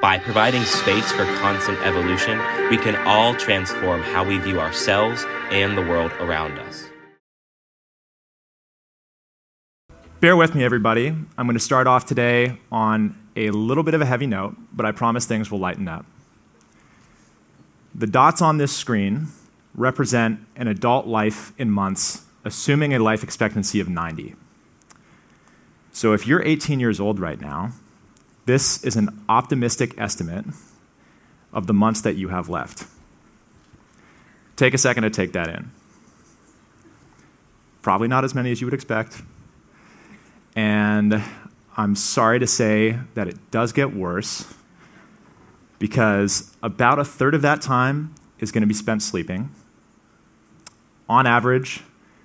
By providing space for constant evolution, we can all transform how we view ourselves and the world around us. Bear with me, everybody. I'm going to start off today on a little bit of a heavy note, but I promise things will lighten up. The dots on this screen represent an adult life in months, assuming a life expectancy of 90. So if you're 18 years old right now, this is an optimistic estimate of the months that you have left. Take a second to take that in. Probably not as many as you would expect. And I'm sorry to say that it does get worse, because about a third of that time is going to be spent sleeping. On average,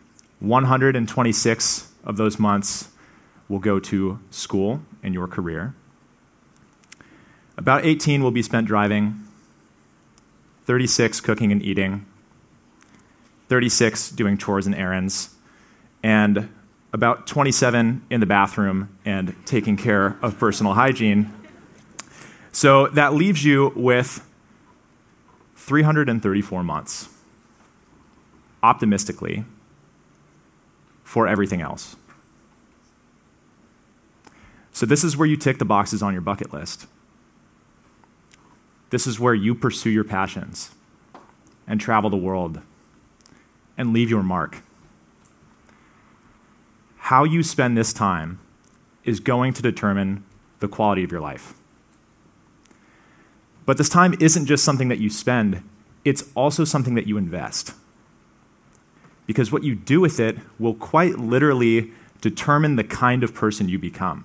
126 of those months will go to school and your career. About 18 will be spent driving, 36 cooking and eating, 36 doing chores and errands, and about 27 in the bathroom and taking care of personal hygiene. So that leaves you with 334 months, optimistically, for everything else. So this is where you tick the boxes on your bucket list. This is where you pursue your passions and travel the world and leave your mark. How you spend this time is going to determine the quality of your life. But this time isn't just something that you spend, it's also something that you invest. Because what you do with it will quite literally determine the kind of person you become.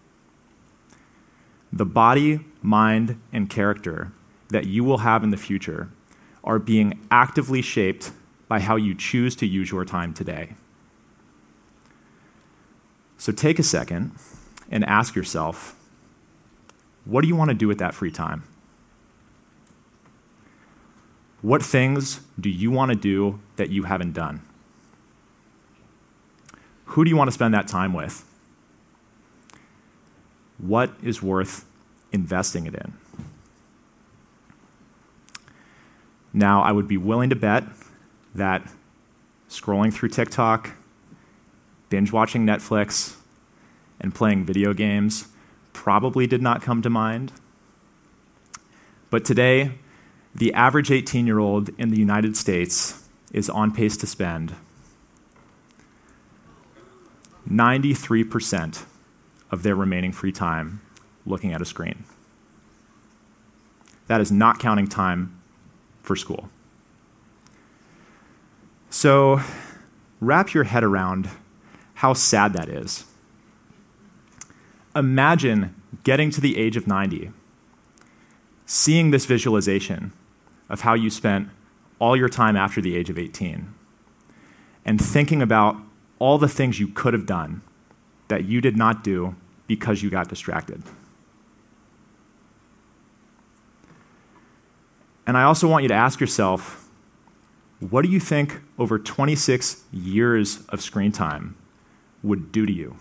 The body, mind, and character that you will have in the future are being actively shaped by how you choose to use your time today. So take a second and ask yourself, what do you want to do with that free time? What things do you want to do that you haven't done? Who do you want to spend that time with? What is worth investing it in? Now, I would be willing to bet that scrolling through TikTok, binge watching Netflix, and playing video games probably did not come to mind. But today, the average 18-year-old in the United States is on pace to spend 93% of their remaining free time looking at a screen. That is not counting time for school. So wrap your head around how sad that is. Imagine getting to the age of 90, seeing this visualization of how you spent all your time after the age of 18, and thinking about all the things you could have done that you did not do because you got distracted. And I also want you to ask yourself, what do you think over 26 years of screen time would do to you?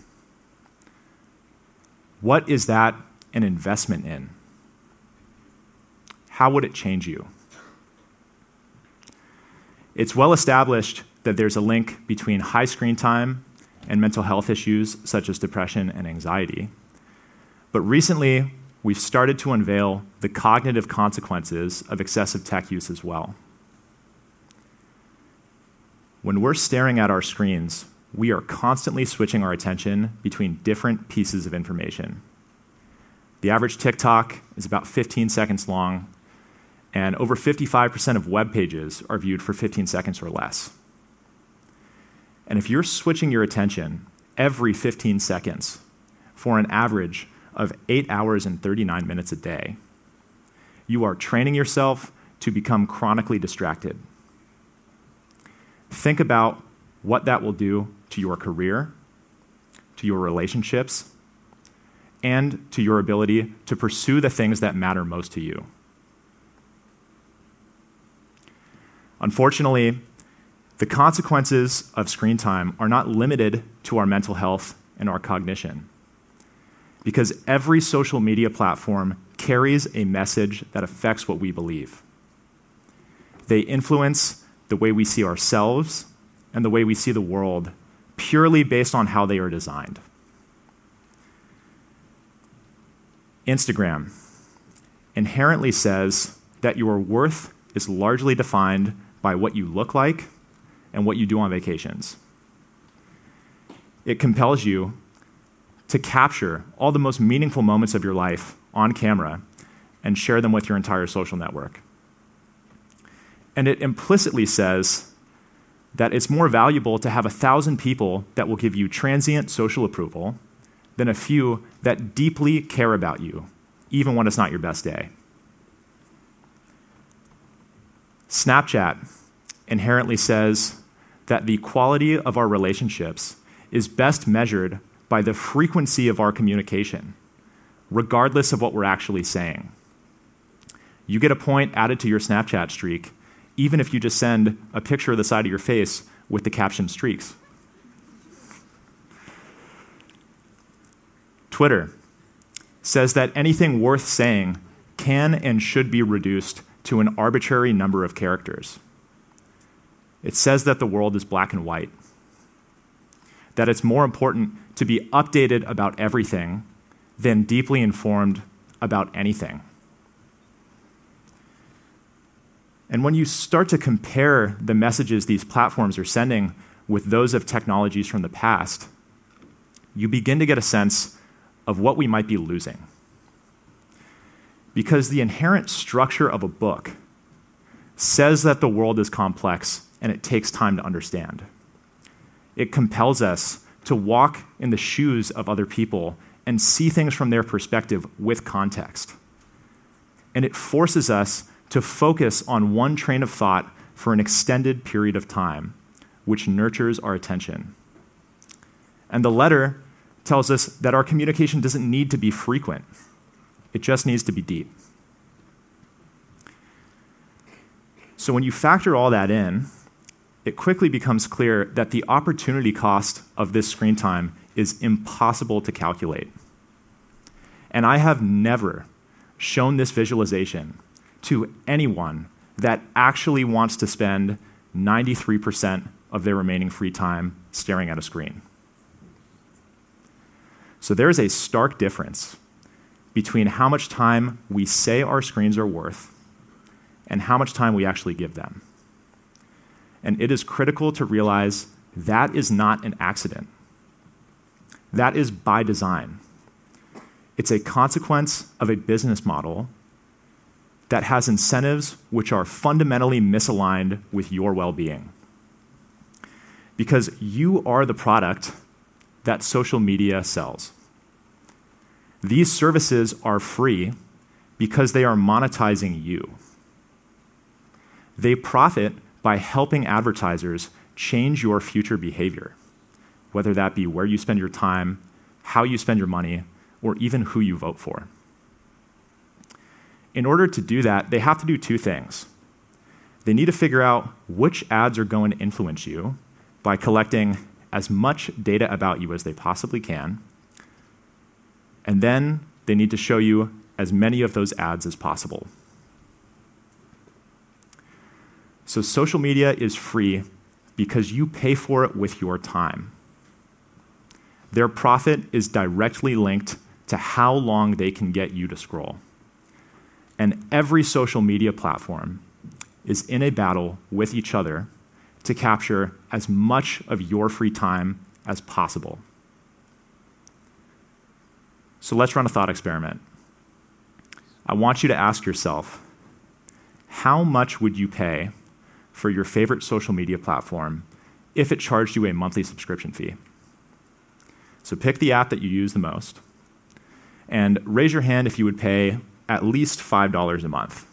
What is that an investment in? How would it change you? It's well established that there's a link between high screen time and mental health issues such as depression and anxiety. But recently, we've started to unveil the cognitive consequences of excessive tech use as well. When we're staring at our screens, we are constantly switching our attention between different pieces of information. The average TikTok is about 15 seconds long, and over 55% of web pages are viewed for 15 seconds or less. And if you're switching your attention every 15 seconds for an average of 8 hours and 39 minutes a day, you are training yourself to become chronically distracted. Think about what that will do to your career, to your relationships, and to your ability to pursue the things that matter most to you. Unfortunately, the consequences of screen time are not limited to our mental health and our cognition, because every social media platform carries a message that affects what we believe. They influence the way we see ourselves and the way we see the world purely based on how they are designed. Instagram inherently says that your worth is largely defined by what you look like and what you do on vacations. It compels you to capture all the most meaningful moments of your life on camera and share them with your entire social network. And it implicitly says that it's more valuable to have 1,000 people that will give you transient social approval than a few that deeply care about you, even when it's not your best day. Snapchat inherently says that the quality of our relationships is best measured by the frequency of our communication, regardless of what we're actually saying. You get a point added to your Snapchat streak, even if you just send a picture of the side of your face with the caption streaks. Twitter says that anything worth saying can and should be reduced to an arbitrary number of characters. It says that the world is black and white, that it's more important to be updated about everything than deeply informed about anything. And when you start to compare the messages these platforms are sending with those of technologies from the past, you begin to get a sense of what we might be losing. Because the inherent structure of a book says that the world is complex and it takes time to understand. It compels us to walk in the shoes of other people and see things from their perspective with context. And it forces us to focus on one train of thought for an extended period of time, which nurtures our attention. And the letter tells us that our communication doesn't need to be frequent. It just needs to be deep. So when you factor all that in, it quickly becomes clear that the opportunity cost of this screen time is impossible to calculate. And I have never shown this visualization to anyone that actually wants to spend 93% of their remaining free time staring at a screen. So there's a stark difference between how much time we say our screens are worth and how much time we actually give them. And it is critical to realize that is not an accident. That is by design. It's a consequence of a business model that has incentives which are fundamentally misaligned with your well-being. Because you are the product that social media sells. These services are free because they are monetizing you. They profit by helping advertisers change your future behavior, whether that be where you spend your time, how you spend your money, or even who you vote for. In order to do that, they have to do two things. They need to figure out which ads are going to influence you by collecting as much data about you as they possibly can, and then they need to show you as many of those ads as possible. So social media is free because you pay for it with your time. Their profit is directly linked to how long they can get you to scroll. And every social media platform is in a battle with each other to capture as much of your free time as possible. So let's run a thought experiment. I want you to ask yourself, how much would you pay for your favorite social media platform if it charged you a monthly subscription fee? So pick the app that you use the most, and raise your hand if you would pay at least $5 a month.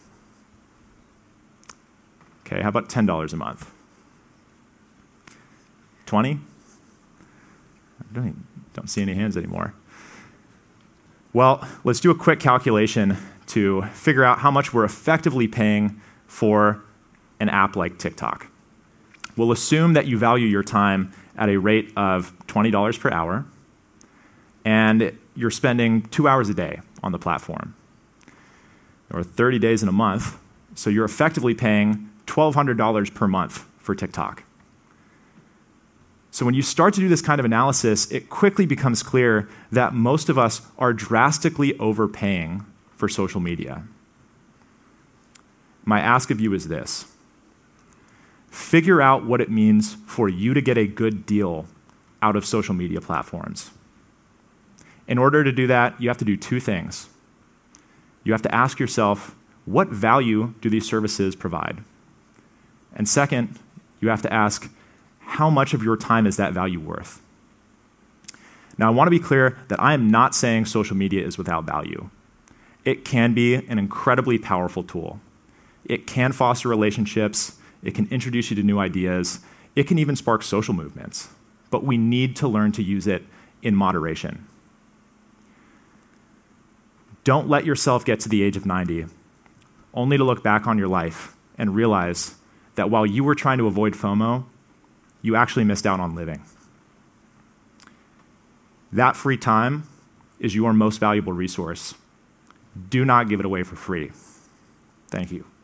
Okay, how about $10 a month? 20? I don't see any hands anymore. Well, let's do a quick calculation to figure out how much we're effectively paying for an app like TikTok. We'll assume that you value your time at a rate of $20 per hour, and you're spending 2 hours a day on the platform. or 30 days in a month, so you're effectively paying $1,200 per month for TikTok. So when you start to do this kind of analysis, it quickly becomes clear that most of us are drastically overpaying for social media. My ask of you is this: figure out what it means for you to get a good deal out of social media platforms. In order to do that, you have to do two things. You have to ask yourself, what value do these services provide? And second, you have to ask, how much of your time is that value worth? Now, I want to be clear that I am not saying social media is without value. It can be an incredibly powerful tool. It can foster relationships. It can introduce you to new ideas. It can even spark social movements. But we need to learn to use it in moderation. Don't let yourself get to the age of 90, only to look back on your life and realize that while you were trying to avoid FOMO, you actually missed out on living. That free time is your most valuable resource. Do not give it away for free. Thank you.